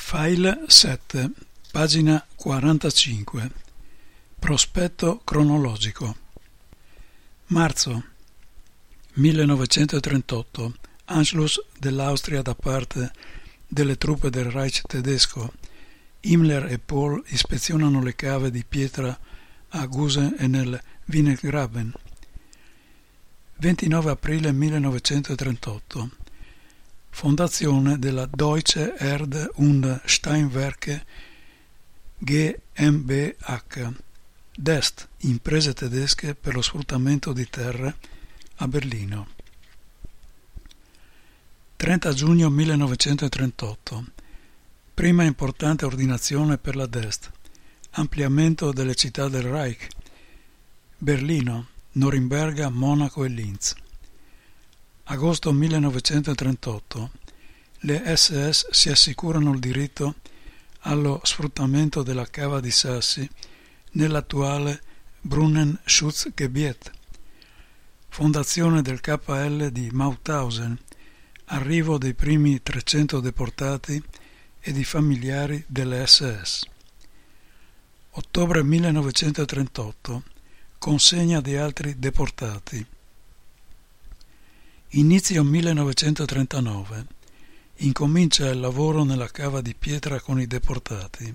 File 7, pagina 45. Prospetto cronologico. Marzo 1938. Anschluss dell'Austria da parte delle truppe del Reich tedesco. Himmler e Kohl ispezionano le cave di pietra a Gusen e nel Wienergraben. 29 aprile 1938. Fondazione della Deutsche Erd- und Steinwerke GmbH, DEST, imprese tedesche per lo sfruttamento di terre, a Berlino. 30 giugno 1938. Prima importante ordinazione per la DEST. Ampliamento delle città del Reich. Berlino, Norimberga, Monaco e Linz. Agosto 1938. Le SS si assicurano il diritto allo sfruttamento della cava di sassi nell'attuale Brunnenschutzgebiet. Fondazione del KL di Mauthausen. Arrivo dei primi 300 deportati e di familiari delle SS. Ottobre 1938. Consegna di altri deportati. Inizio 1939. Incomincia il lavoro nella cava di pietra con i deportati.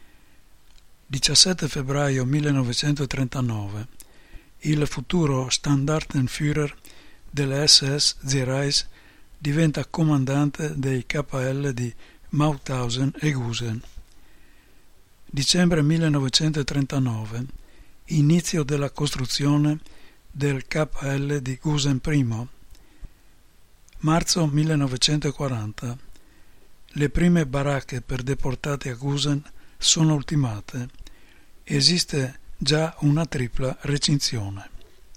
17 febbraio 1939. Il futuro Standartenführer delle SS Zerais diventa comandante dei KL di Mauthausen e Gusen. Dicembre 1939. Inizio della costruzione del KL di Gusen I. Marzo 1940. Le prime baracche per deportati a Gusen sono ultimate. Esiste già una tripla recinzione.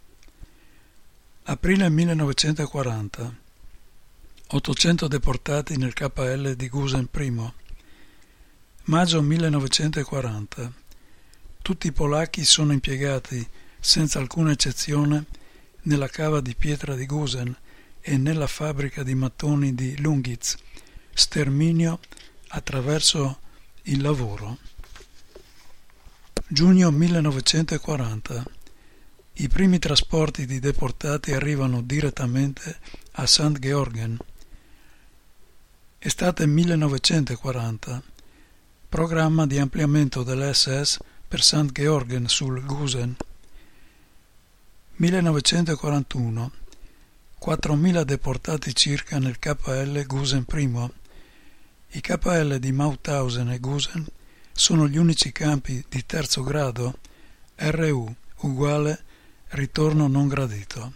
Aprile 1940. 800 deportati nel KL di Gusen I. Maggio 1940. Tutti i polacchi sono impiegati, senza alcuna eccezione, nella cava di pietra di Gusen e nella fabbrica di mattoni di Lungitz. Sterminio attraverso il lavoro. Giugno 1940. I primi trasporti di deportati arrivano direttamente a St. Georgen. Estate 1940. Programma di ampliamento dell'SS per St. Georgen sul Gusen. 1941. 4.000 deportati circa nel KL Gusen I. I KL di Mauthausen e Gusen sono gli unici campi di terzo grado RU uguale ritorno non gradito.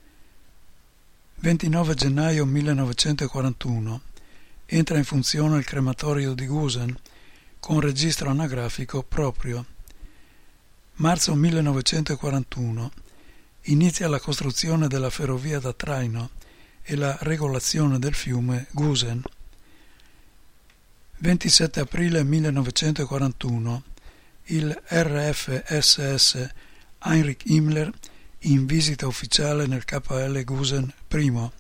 29 gennaio 1941. Entra in funzione il crematorio di Gusen con registro anagrafico proprio. Marzo 1941. Inizia la costruzione della ferrovia da traino e la regolazione del fiume Gusen. 27 aprile 1941. Il RFSS Heinrich Himmler in visita ufficiale nel KL Gusen I.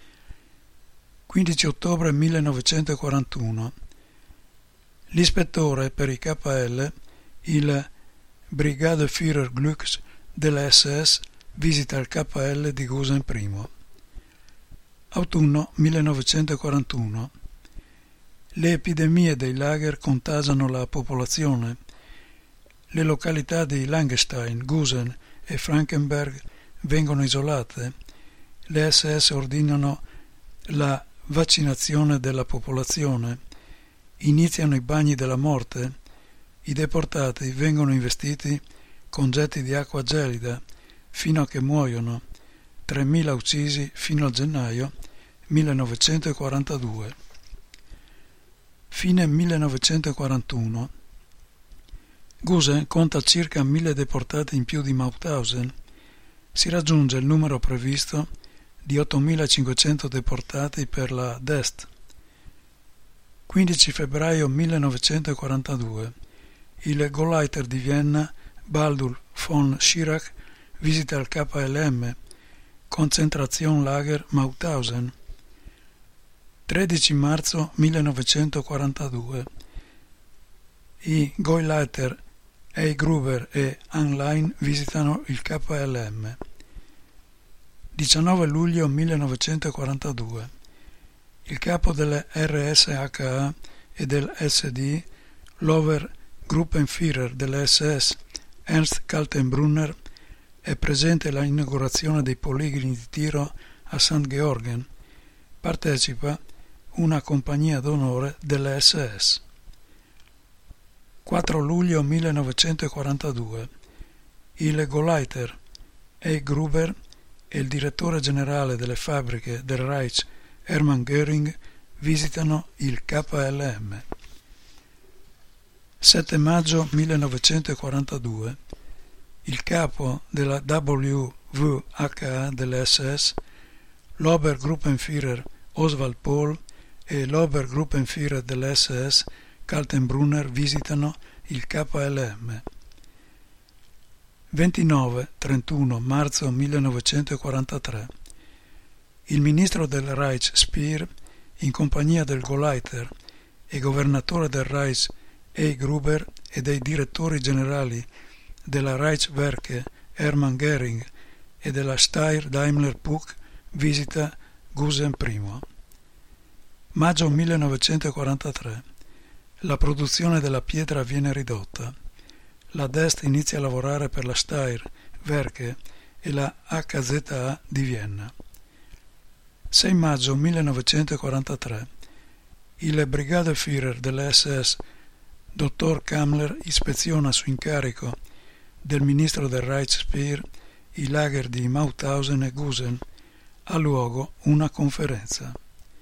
15 ottobre 1941. L'ispettore per i KL, il Brigadeführer Glücks delle SS, visita il KL di Gusen I. Autunno 1941. Le epidemie dei lager contagiano la popolazione. Le località di Langenstein, Gusen e Frankenberg vengono isolate. Le SS ordinano la vaccinazione della popolazione. Iniziano i bagni della morte. I deportati vengono investiti con getti di acqua gelida fino a che muoiono. 3.000 uccisi fino a gennaio 1942. Fine 1941. Gusen conta circa 1.000 deportati in più di Mauthausen. Si raggiunge il numero previsto di 8.500 deportati per la DEST. 15 febbraio 1942. Il Gauleiter di Vienna, Baldur von Schirach, visita il KLM, Konzentrationslager Mauthausen. 13 marzo 1942. I Gauleiter, E. Gruber e Heinlein visitano il KLM. 19 luglio 1942. Il capo delle RSHA e del SD, l'Obergruppenführer delle SS, Ernst Kaltenbrunner, è presente alla inaugurazione dei poligoni di tiro a St. Georgen. Partecipa una compagnia d'onore delle SS. 4 luglio 1942. Il Gauleiter, E. Gruber, e il direttore generale delle fabbriche del Reich, Hermann Göring, visitano il KLM. 7 maggio 1942. Il capo della WVHA delle SS, l'Obergruppenführer Oswald Pohl e l'Obergruppenführer delle SS, Kaltenbrunner, visitano il KLM. 29-31 marzo 1943. Il ministro del Reich Speer, in compagnia del Gauleiter e governatore del Reich E. Gruber e dei direttori generali della Reichswerke Hermann Göring e della Steyr Daimler Puch, visita Gusen I. Maggio 1943. La produzione della pietra viene ridotta. La Dest inizia a lavorare per la Steyr Werke e la HZA di Vienna. 6 maggio 1943. Il Brigadeführer delle SS, dottor Kammler, ispeziona su incarico del ministro del Reich Speer i lager di Mauthausen e Gusen. Ha luogo una conferenza.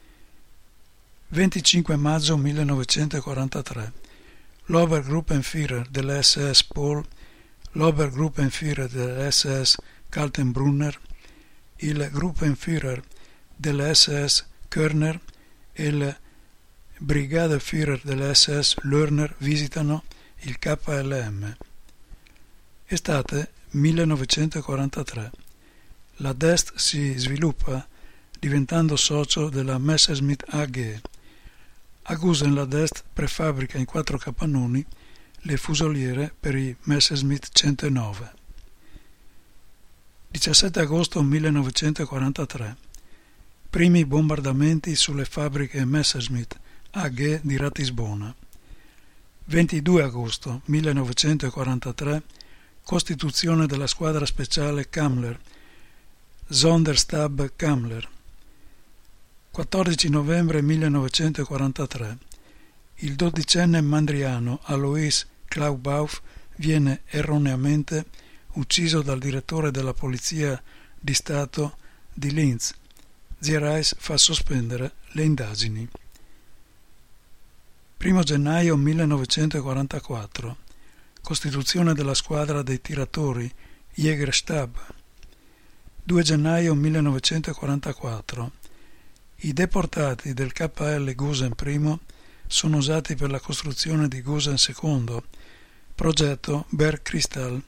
25 maggio 1943. L'Obergruppenführer delle SS Pohl, l'Obergruppenführer delle SS Kaltenbrunner, il Gruppenführer delle SS Körner e il Brigadeführer delle SS Lerner visitano il KLM. Estate 1943. La Dest si sviluppa diventando socio della Messerschmitt AG. A Gusen la Dest prefabbrica in 4 capannoni le fusoliere per i Messerschmitt 109. 17 agosto 1943. Primi bombardamenti sulle fabbriche Messerschmitt AG di Ratisbona. 22 agosto 1943. Costituzione della squadra speciale Kammler, Sonderstab Kammler. 14 novembre 1943. Il 12enne mandriano Alois Klaubauf viene erroneamente ucciso dal direttore della Polizia di Stato di Linz. Ziereis fa sospendere le indagini. 1 gennaio 1944. Costituzione della squadra dei tiratori Jägerstab. 2 gennaio 1944. I deportati del KL Gusen I sono usati per la costruzione di Gusen II, progetto Bergkristall.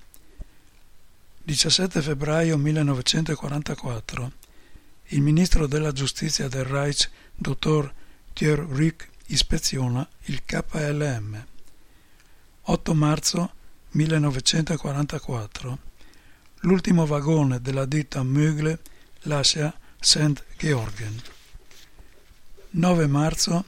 17 febbraio 1944. Il ministro della giustizia del Reich, dottor Thierry Rück, ispeziona il KLM. 8 marzo 1944. L'ultimo vagone della ditta Mögle lascia St. Georgen. 9 marzo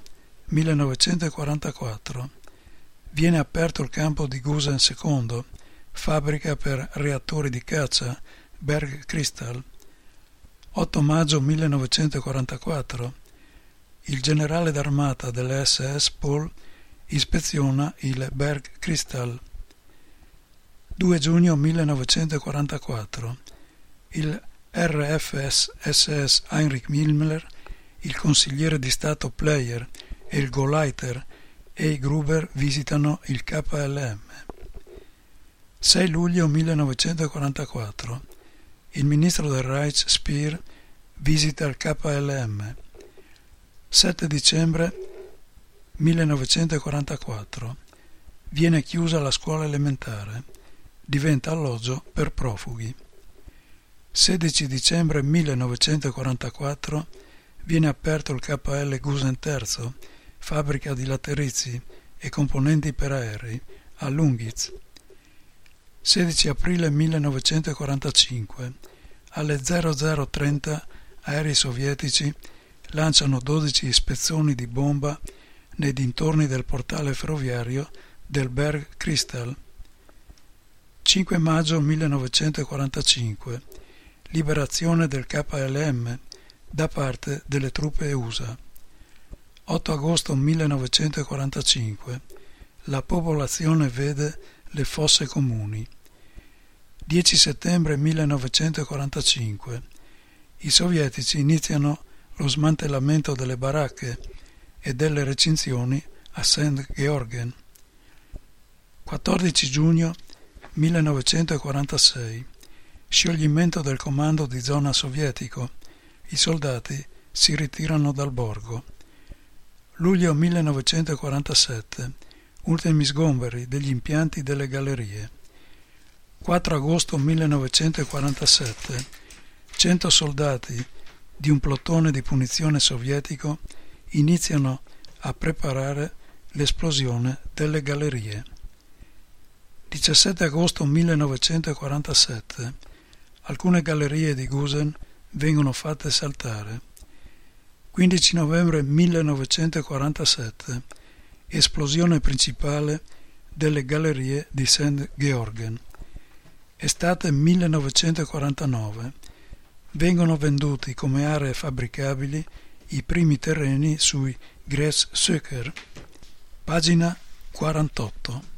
1944. Viene aperto il campo di Gusen II, fabbrica per reattori di caccia Bergkristall. 8 maggio 1944. Il generale d'armata delle SS Pohl ispeziona il Bergkristall. 2 giugno 1944. Il RFSS Heinrich Himmler, il consigliere di Stato Pleyer e il Gauleiter E. Gruber visitano il KLM. 6 luglio 1944. Il ministro del Reich Speer visita il KLM. 7 dicembre 1944. Viene chiusa la scuola elementare. Diventa alloggio per profughi. 16 dicembre 1944. viene aperto il KL Gusen III, fabbrica di laterizi e componenti per aerei, a Lungitz. 16 aprile 1945, alle 00:30 aerei sovietici lanciano 12 ispezioni di bomba nei dintorni del portale ferroviario del Berg Kristall. 5 maggio 1945, liberazione del KLM da parte delle truppe USA. 8 agosto 1945, la popolazione vede le fosse comuni. 10 settembre 1945, i sovietici iniziano lo smantellamento delle baracche e delle recinzioni a St. Georgen. 14 giugno 1946, scioglimento del comando di zona sovietico, i soldati si ritirano dal borgo. Luglio 1947, ultimi sgomberi degli impianti delle gallerie. 4 agosto 1947, 100 soldati di un plotone di punizione sovietico iniziano a preparare l'esplosione delle gallerie. 17 agosto 1947, alcune gallerie di Gusen vengono fatte saltare. 15 novembre 1947, esplosione principale delle gallerie di St. Georgen. Estate 1949, vengono venduti come aree fabbricabili i primi terreni sui Gräs Söker. Pagina 48.